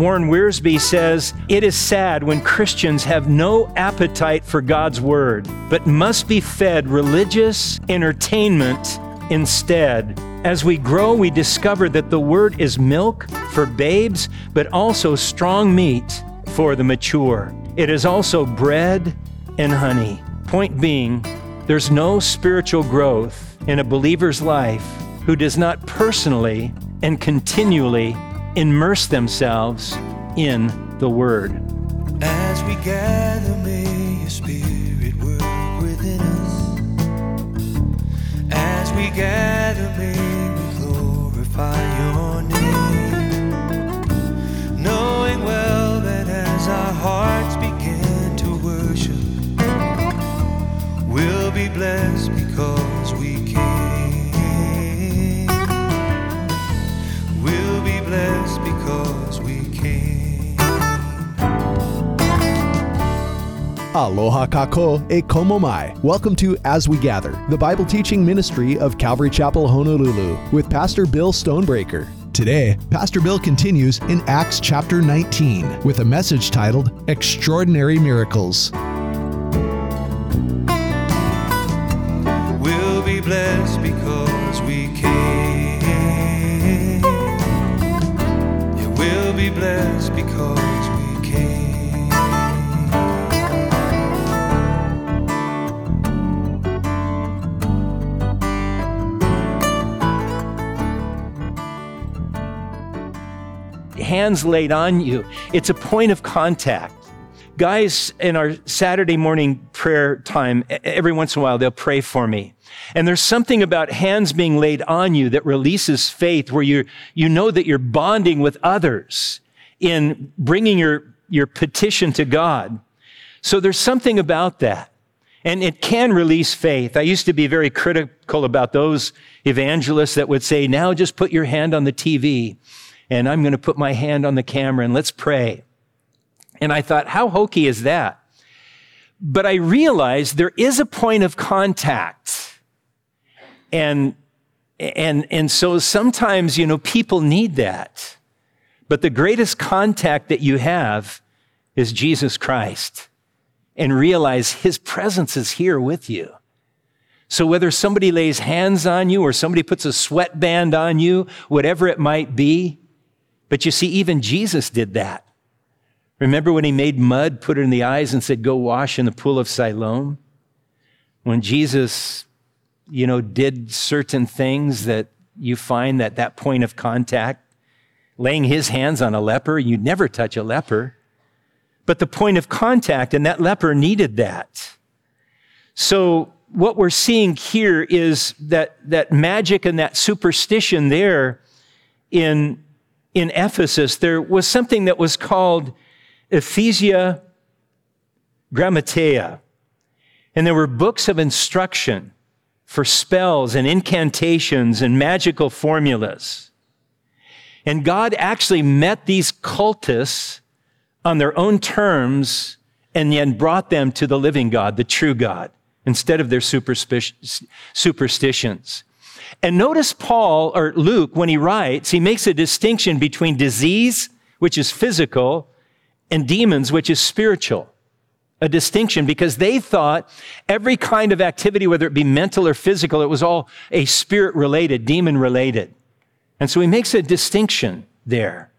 Warren Wiersbe says, "It is sad when Christians have no appetite for God's word, but must be fed religious entertainment instead. As we grow, we discover that the word is milk for babes, but also strong meat for the mature. It is also bread and honey." Point being, there's no spiritual growth in a believer's life who does not personally and continually immerse themselves in the Word. As we gather, may your Spirit work within us. As we gather, may we glorify your name. Knowing well that as our hearts begin to worship, we'll be blessed because we came. We'll be blessed because we came. Aloha kako e komo mai. Welcome to As We Gather, the Bible teaching ministry of Calvary Chapel, Honolulu, with Pastor Bill Stonebreaker. Today, Pastor Bill continues in Acts chapter 19 with a message titled Extraordinary Miracles. We'll be blessed because we came. Yeah, we'll be blessed because we came. Hands laid on you. It's a point of contact. Guys, in our Saturday morning prayer time, every once in a while, they'll pray for me. And there's something about hands being laid on you that releases faith, where you know that you're bonding with others in bringing your petition to God. So there's something about that. And it can release faith. I used to be very critical about those evangelists that would say, now just put your hand on the TV, and I'm going to put my hand on the camera, and let's pray. And I thought, how hokey is that? But I realized there is a point of contact. And so sometimes, people need that. But the greatest contact that you have is Jesus Christ. And realize his presence is here with you. So whether somebody lays hands on you or somebody puts a sweatband on you, whatever it might be, but you see, even Jesus did that. Remember when he made mud, put it in the eyes, and said, go wash in the pool of Siloam? When Jesus, did certain things that you find that point of contact, laying his hands on a leper, you'd never touch a leper. But the point of contact, and that leper needed that. So what we're seeing here is that magic and that superstition there in Ephesus. There was something that was called Ephesia Grammatea. And there were books of instruction for spells and incantations and magical formulas. And God actually met these cultists on their own terms and then brought them to the living God, the true God, instead of their superstitions. And notice Paul, or Luke, when he writes, he makes a distinction between disease, which is physical, and demons, which is spiritual. A distinction, because they thought every kind of activity, whether it be mental or physical, it was all a spirit-related, demon-related. And so he makes a distinction there.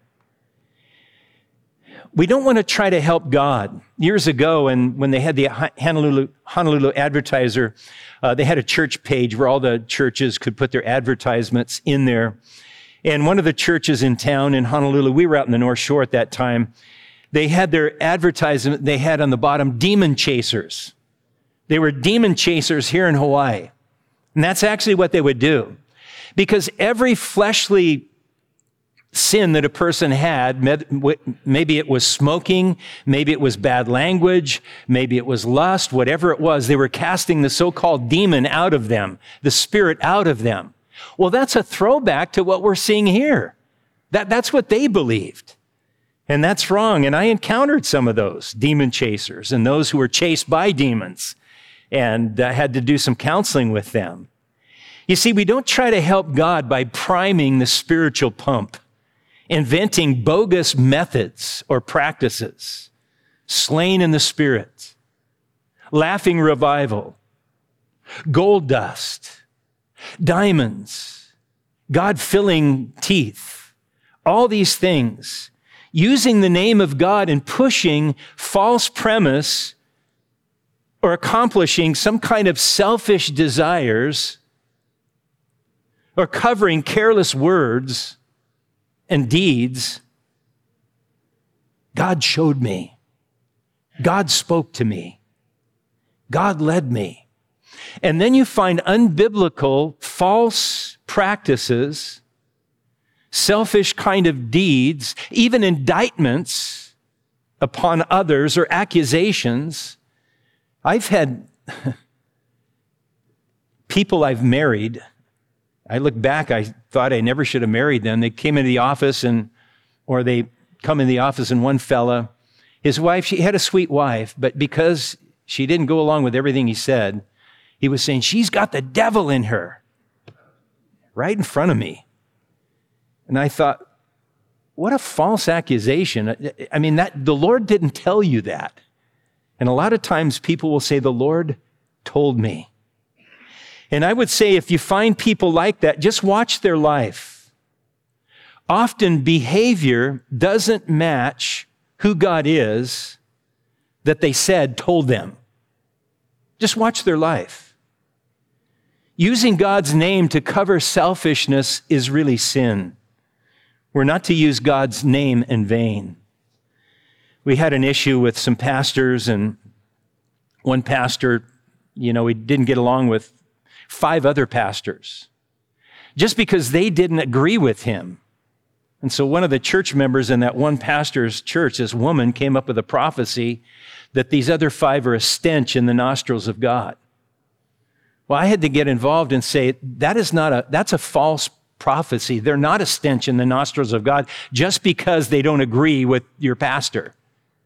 We don't want to try to help God. Years ago, and when they had the Honolulu Advertiser, they had a church page where all the churches could put their advertisements in there. And one of the churches in town in Honolulu, we were out in the North Shore at that time, they had their advertisement, they had on the bottom, demon chasers. They were demon chasers here in Hawaii. And that's actually what they would do. Because every fleshly sin that a person had, maybe it was smoking, maybe it was bad language, maybe it was lust, whatever it was, they were casting the so-called demon out of them, the spirit out of them. Well, that's a throwback to what we're seeing here. That's what they believed. And that's wrong. And I encountered some of those demon chasers and those who were chased by demons, and had to do some counseling with them. You see, we don't try to help God by priming the spiritual pump. inventing bogus methods or practices, slain in the Spirit, laughing revival, gold dust, diamonds, God-filling teeth, all these things, using the name of God and pushing false premise or accomplishing some kind of selfish desires or covering careless words and deeds. God showed me. God spoke to me. God led me. And then you find unbiblical, false practices, selfish kind of deeds, even indictments upon others or accusations. I've had people I've married. I look back, I thought I never should have married them. They came into the office or they come in the office and one fella, his wife, she had a sweet wife, but because she didn't go along with everything he said, he was saying, she's got the devil in her, right in front of me. And I thought, what a false accusation. I mean, the Lord didn't tell you that. And a lot of times people will say, the Lord told me. And I would say if you find people like that, just watch their life. Often behavior doesn't match who God is that they said told them. Just watch their life. Using God's name to cover selfishness is really sin. We're not to use God's name in vain. We had an issue with some pastors, and one pastor, he didn't get along with 5 other pastors just because they didn't agree with him. And so one of the church members in that one pastor's church, this woman, came up with a prophecy that these other 5 are a stench in the nostrils of God. Well, I had to get involved and say, that's a false prophecy. They're not a stench in the nostrils of God just because they don't agree with your pastor.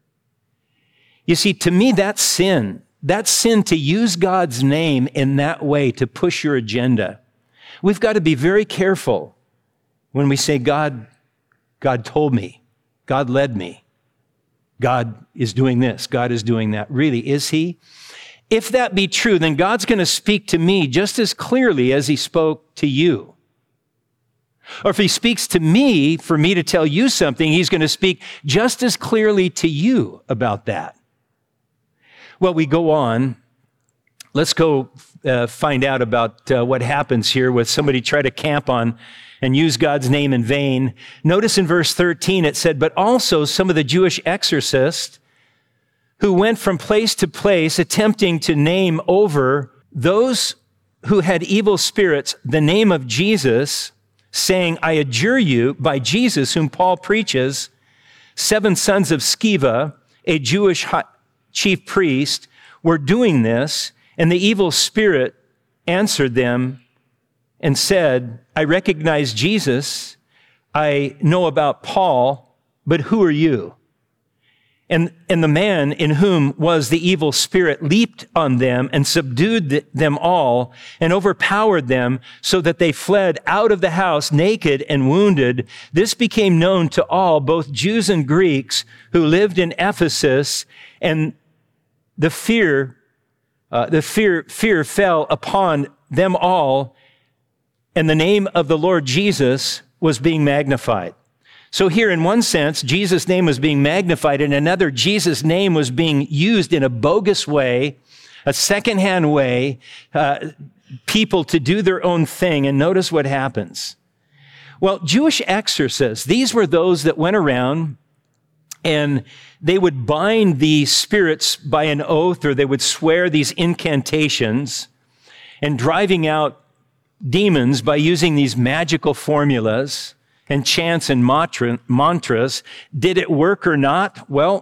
You see, to me, that's sin. That's sin to use God's name in that way to push your agenda. We've got to be very careful when we say, God told me, God led me, God is doing this, God is doing that. Really, is He? If that be true, then God's going to speak to me just as clearly as He spoke to you. Or if He speaks to me for me to tell you something, He's going to speak just as clearly to you about that. Well, we go on. Let's go find out about what happens here with somebody try to camp on and use God's name in vain. Notice in verse 13, it said, but also some of the Jewish exorcists who went from place to place attempting to name over those who had evil spirits the name of Jesus, saying, I adjure you by Jesus whom Paul preaches, 7 sons of Sceva, a Jewish chief priest, were doing this, and the evil spirit answered them and said, I recognize Jesus, I know about Paul, but who are you? And the man in whom was the evil spirit leaped on them and subdued them all and overpowered them so that they fled out of the house naked and wounded. This became known to all, both Jews and Greeks who lived in Ephesus, and the fear fell upon them all, and the name of the Lord Jesus was being magnified. So here, in one sense, Jesus' name was being magnified. In another, Jesus' name was being used in a bogus way, a secondhand way, people to do their own thing. And notice what happens. Well, Jewish exorcists, these were those that went around and they would bind the spirits by an oath, or they would swear these incantations, and driving out demons by using these magical formulas and chants and mantras. Did it work or not? Well,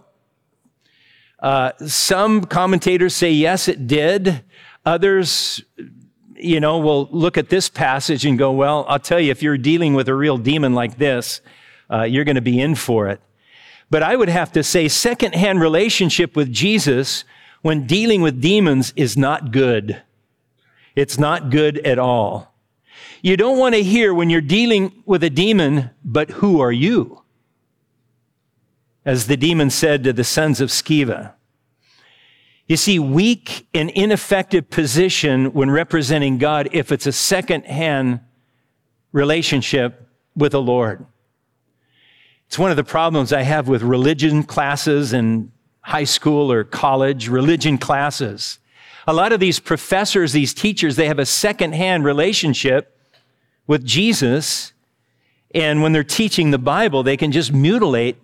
some commentators say yes, it did. Others, will look at this passage and go, well, I'll tell you, if you're dealing with a real demon like this, you're going to be in for it. But I would have to say secondhand relationship with Jesus when dealing with demons is not good. It's not good at all. You don't want to hear when you're dealing with a demon, but who are you? As the demon said to the sons of Sceva. You see, weak and ineffective position when representing God if it's a second-hand relationship with the Lord. It's one of the problems I have with religion classes in high school or college, religion classes. A lot of these professors, these teachers, they have a second-hand relationship with Jesus, and when they're teaching the Bible, they can just mutilate,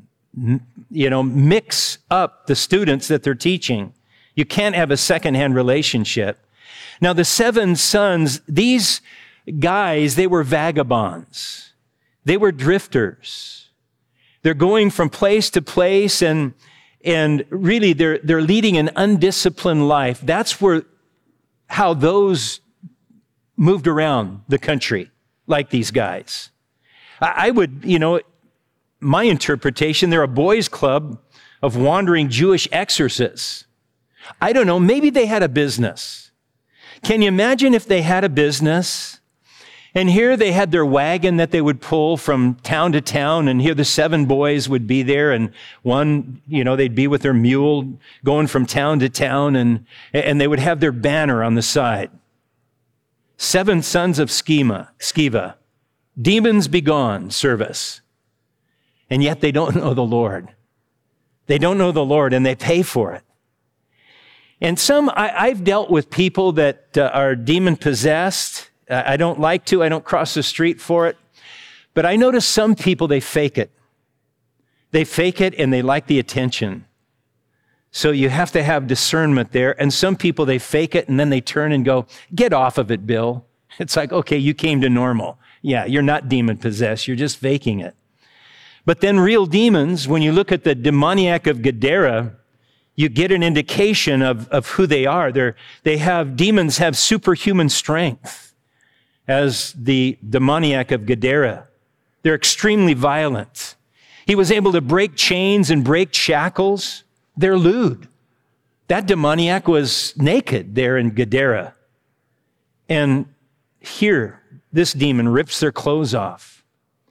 mix up the students that they're teaching. You can't have a second-hand relationship. Now, the 7 sons, these guys, they were vagabonds. They were drifters. They're going from place to place, and really they're leading an undisciplined life. That's how those moved around the country, like these guys. I would, my interpretation, they're a boys' club of wandering Jewish exorcists. I don't know, maybe they had a business. Can you imagine if they had a business? And here they had their wagon that they would pull from town to town, and here the 7 boys would be there, and one, they'd be with their mule going from town to town, and they would have their banner on the side. 7 sons of Sceva, demons begone service. And yet they don't know the Lord. They don't know the Lord, and they pay for it. And I've dealt with people that are demon-possessed. I don't like to. I don't cross the street for it. But I notice some people, they fake it. They fake it, and they like the attention. So you have to have discernment there. And some people, they fake it, and then they turn and go, get off of it, Bill. It's like, okay, you came to normal. Yeah, you're not demon-possessed. You're just faking it. But then real demons, when you look at the demoniac of Gadara, you get an indication of who they are. Demons have superhuman strength, as the demoniac of Gadara. They're extremely violent. He was able to break chains and break shackles. They're lewd. That demoniac was naked there in Gadara. And here, this demon rips their clothes off.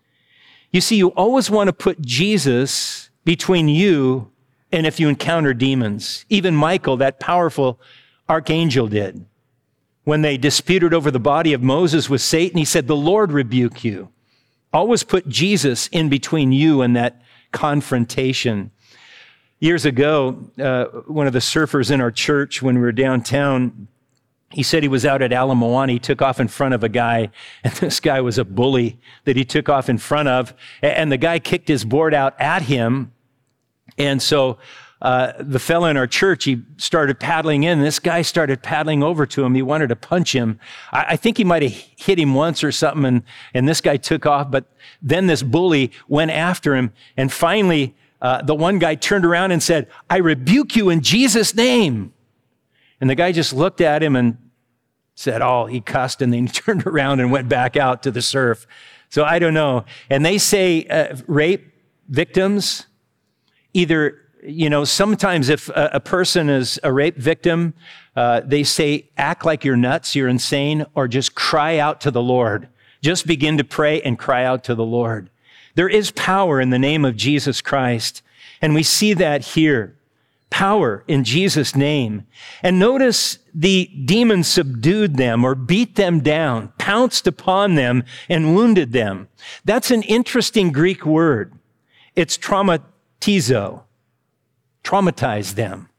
You see, you always want to put Jesus between you and if you encounter demons. Even Michael, that powerful archangel, did. When they disputed over the body of Moses with Satan, he said, the Lord rebuke you. Always put Jesus in between you and that confrontation. Years ago, one of the surfers in our church, when we were downtown, he said he was out at Ala Moana. He took off in front of a guy, and this guy was a bully that he took off in front of, and the guy kicked his board out at him. And so the fella in our church, he started paddling in, and this guy started paddling over to him. He wanted to punch him. I think he might have hit him once or something, and this guy took off, but then this bully went after him, and finally the one guy turned around and said, I rebuke you in Jesus' name. And the guy just looked at him and said, he cussed, and then he turned around and went back out to the surf. So I don't know. And they say rape victims, either, sometimes if a person is a rape victim, they say, act like you're nuts, you're insane, or just cry out to the Lord. Just begin to pray and cry out to the Lord. There is power in the name of Jesus Christ, and we see that here. Power in Jesus' name. And notice the demon subdued them or beat them down, pounced upon them, and wounded them. That's an interesting Greek word. It's traumatizo, traumatized them.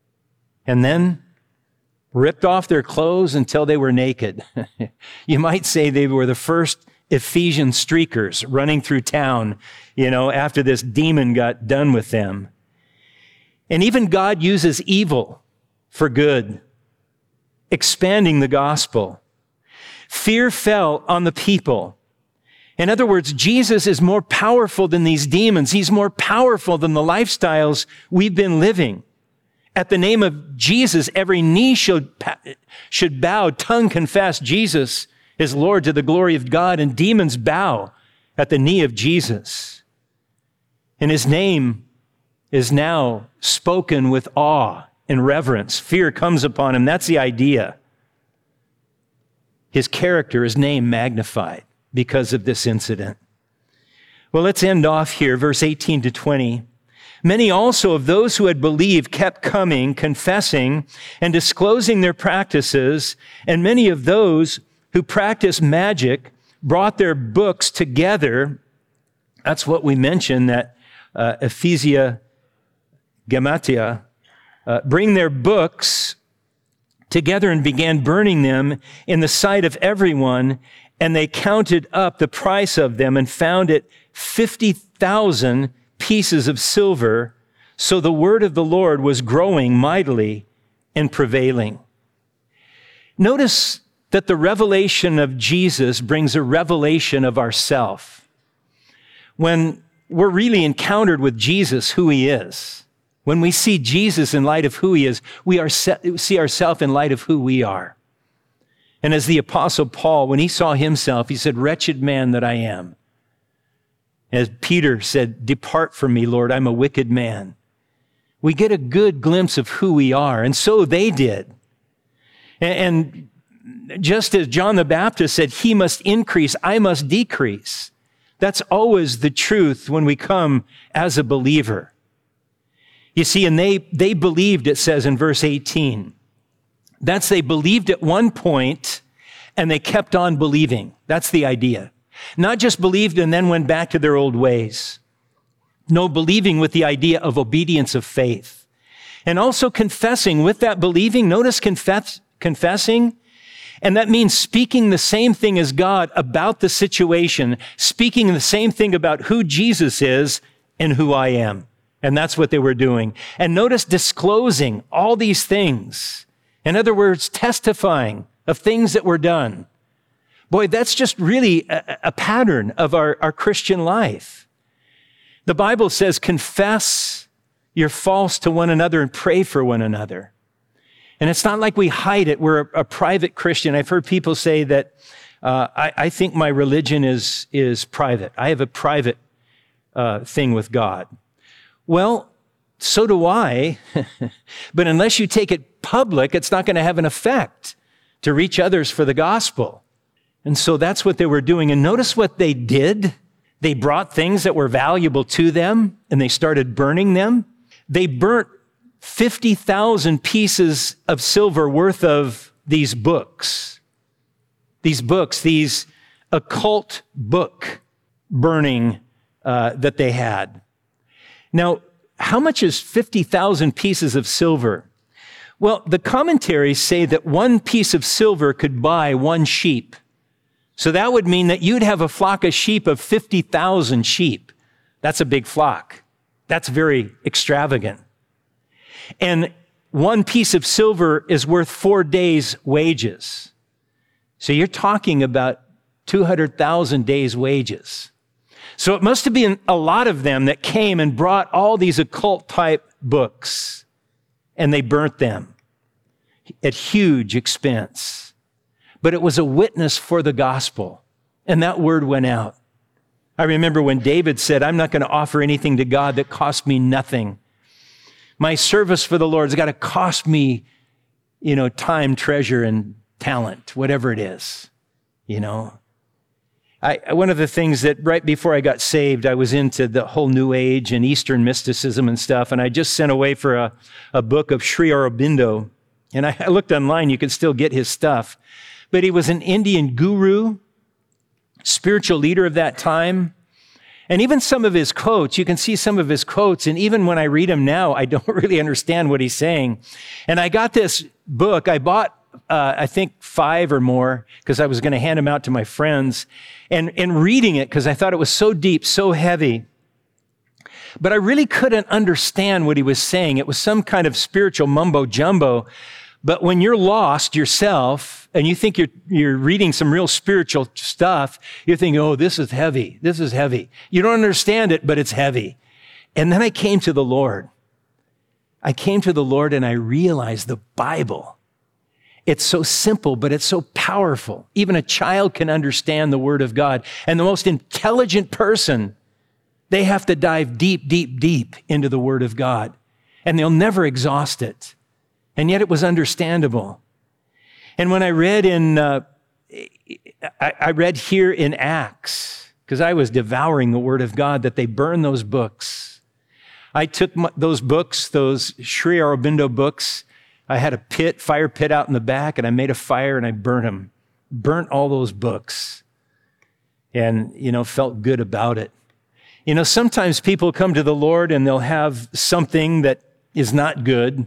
And then ripped off their clothes until they were naked. You might say they were the first Ephesian streakers running through town, after this demon got done with them. And even God uses evil for good, expanding the gospel. Fear fell on the people. In other words, Jesus is more powerful than these demons. He's more powerful than the lifestyles we've been living. At the name of Jesus, every knee should bow, tongue confess Jesus is Lord to the glory of God, and demons bow at the knee of Jesus. And his name is now spoken with awe and reverence. Fear comes upon him. That's the idea. his character, his name magnified because of this incident. Well, let's end off here, verse 18 to 20. Many also of those who had believed kept coming, confessing, and disclosing their practices, and many of those who practiced magic brought their books together. That's what we mentioned, that Ephesia Gamatia, bring their books together and began burning them in the sight of everyone, and they counted up the price of them and found it 50,000 pieces of silver. So the word of the Lord was growing mightily and prevailing. Notice that the revelation of Jesus brings a revelation of ourself. When we're really encountered with Jesus, who he is, when we see Jesus in light of who he is, we see ourselves in light of who we are. And as the Apostle Paul, when he saw himself, he said, "Wretched man that I am." As Peter said, "Depart from me, Lord, I'm a wicked man." We get a good glimpse of who we are, and so they did. And just as John the Baptist said, "He must increase, I must decrease." That's always the truth when we come as a believer. You see, and they believed, it says in verse 18. They believed at one point, and they kept on believing. That's the idea. Not just believed and then went back to their old ways. No, believing with the idea of obedience of faith. And also confessing with that believing. Notice confessing. And that means speaking the same thing as God about the situation, speaking the same thing about who Jesus is and who I am. And that's what they were doing. And notice disclosing all these things. In other words, testifying of things that were done. Boy, that's just really a pattern of our Christian life. The Bible says, confess your faults to one another and pray for one another. And it's not like we hide it. We're a private Christian. I've heard people say that I think my religion is private. I have a private thing with God. Well, so do I. But unless you take it public, it's not going to have an effect to reach others for the gospel. And so that's what they were doing. And notice what they did. They brought things that were valuable to them, and they started burning them. They burnt 50,000 pieces of silver worth of these books. These occult book burning that they had. Now, how much is 50,000 pieces of silver? Well, the commentaries say that one piece of silver could buy one sheep. So that would mean that you'd have a flock of sheep of 50,000 sheep. That's a big flock. That's very extravagant. And one piece of silver is worth 4 days' wages. So you're talking about 200,000 days' wages. So it must have been a lot of them that came and brought all these occult type books, and they burnt them at huge expense. But it was a witness for the gospel, and that word went out. I remember when David said, "I'm not going to offer anything to God that costs me nothing. My service for the Lord has got to cost me, time, treasure, and talent, whatever it is, One of the things that right before I got saved, I was into the whole New Age and Eastern mysticism and stuff, and I just sent away for a book of Sri Aurobindo. And I looked online, you could still get his stuff. But he was an Indian guru, spiritual leader of that time. And even some of his quotes, you can see some of his quotes, and even when I read them now, I don't really understand what he's saying. And I got this book. I bought, I think, 5 or more, because I was going to hand them out to my friends. And reading it, because I thought it was so deep, so heavy. But I really couldn't understand what he was saying. It was some kind of spiritual mumbo jumbo. But when you're lost yourself and you think you're reading some real spiritual stuff, you're thinking, oh, this is heavy. This is heavy. You don't understand it, but it's heavy. And then I came to the Lord. And I realized the Bible. It's so simple, but it's so powerful. Even a child can understand the Word of God. And the most intelligent person, they have to dive deep, deep, deep into the Word of God. And they'll never exhaust it. And yet it was understandable. And when I read in I read here in Acts, because I was devouring the Word of God, that they burn those books. I took those books, those Sri Aurobindo books. I had a fire pit out in the back, and I made a fire and I burned them. Burnt all those books. And, felt good about it. Sometimes people come to the Lord and they'll have something that is not good.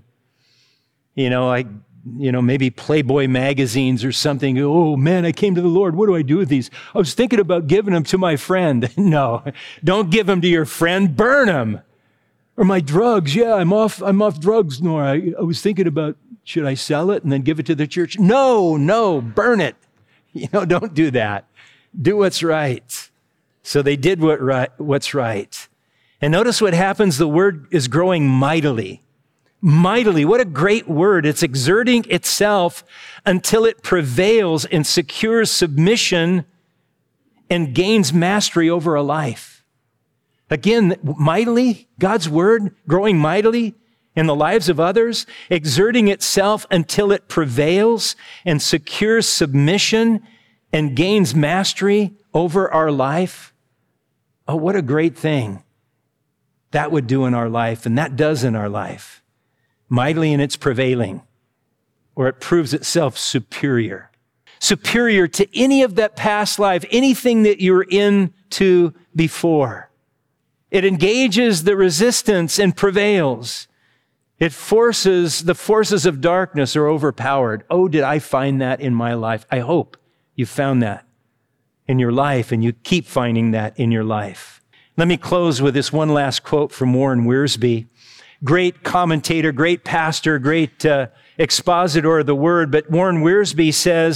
Maybe Playboy magazines or something. Oh man, I came to the Lord. What do I do with these? I was thinking about giving them to my friend. No, don't give them to your friend. Burn them. Or my drugs. Yeah, I'm off drugs, Nora. I was thinking about, should I sell it and then give it to the church? No, burn it. Don't do that. Do what's right. So they did what's right. And notice what happens. The word is growing mightily. Mightily. What a great word. It's exerting itself until it prevails and secures submission and gains mastery over a life. Again, mightily, God's word growing mightily in the lives of others, exerting itself until it prevails and secures submission and gains mastery over our life. Oh, what a great thing that would do in our life, and that does in our life. Mightily in its prevailing, or it proves itself superior. Superior to any of that past life, anything that you were into before. It engages the resistance and prevails. The forces of darkness are overpowered. Oh, did I find that in my life? I hope you found that in your life and you keep finding that in your life. Let me close with this one last quote from Warren Wiersbe. Great commentator, great pastor, great expositor of the word. But Warren Wiersbe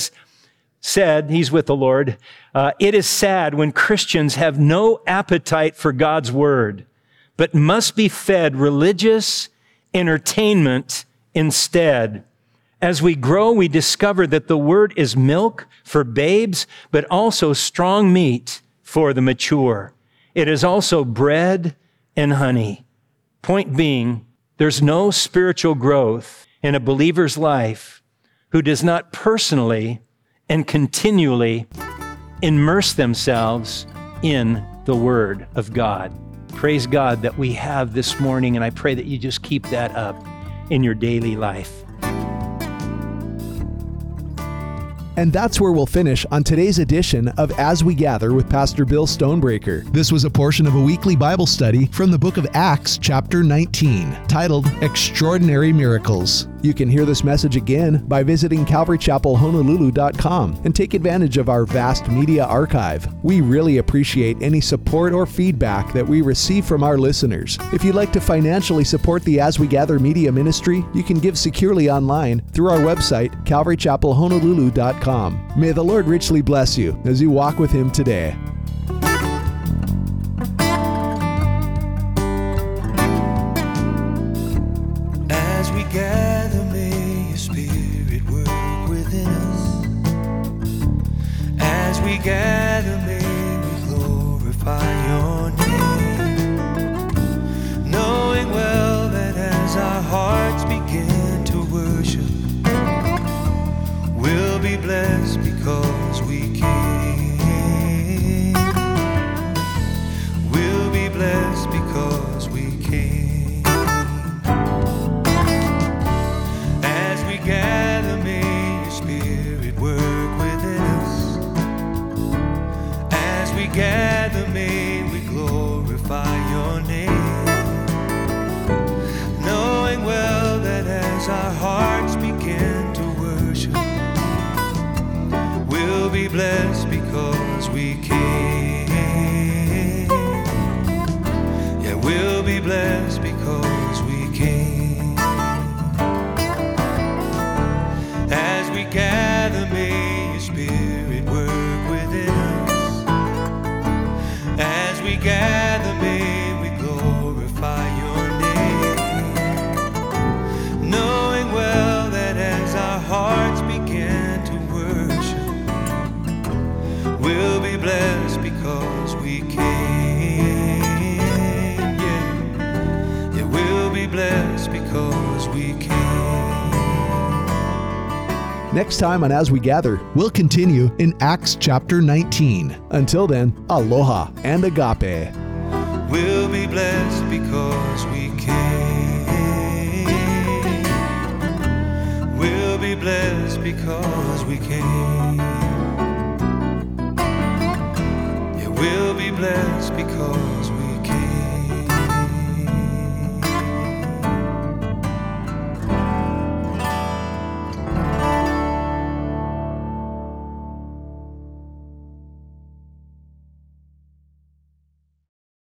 said, he's with the Lord, it is sad when Christians have no appetite for God's word, but must be fed religious entertainment instead. As we grow, we discover that the word is milk for babes, but also strong meat for the mature. It is also bread and honey. Point being, there's no spiritual growth in a believer's life who does not personally and continually immerse themselves in the Word of God. Praise God that we have this morning, and I pray that you just keep that up in your daily life. And that's where we'll finish on today's edition of As We Gather with Pastor Bill Stonebreaker. This was a portion of a weekly Bible study from the book of Acts, chapter 19, titled Extraordinary Miracles. You can hear this message again by visiting CalvaryChapelHonolulu.com and take advantage of our vast media archive. We really appreciate any support or feedback that we receive from our listeners. If you'd like to financially support the As We Gather media ministry, you can give securely online through our website, CalvaryChapelHonolulu.com. May the Lord richly bless you as you walk with Him today. As we gather, may your Spirit work within us. As we gather, may we glorify your name, knowing well that as our hearts begin to worship, we'll be blessed because we came. We'll be blessed because we came. As we gather, may your Spirit work within us. As we gather, may we glorify your name, knowing well that as our hearts begin to worship, we'll be blessed because we came. Yeah, we'll be blessed because we came. As we gather, may your Spirit work within us. As we gather, may we glorify your name, knowing well that as our hearts begin to worship, we'll be blessed because we came. Yeah, we'll be blessed because we came. Next time on As We Gather, we'll continue in Acts chapter 19. Until then, aloha and agape. We'll be blessed because we came. We'll be blessed because we came. Yeah, we'll be blessed because we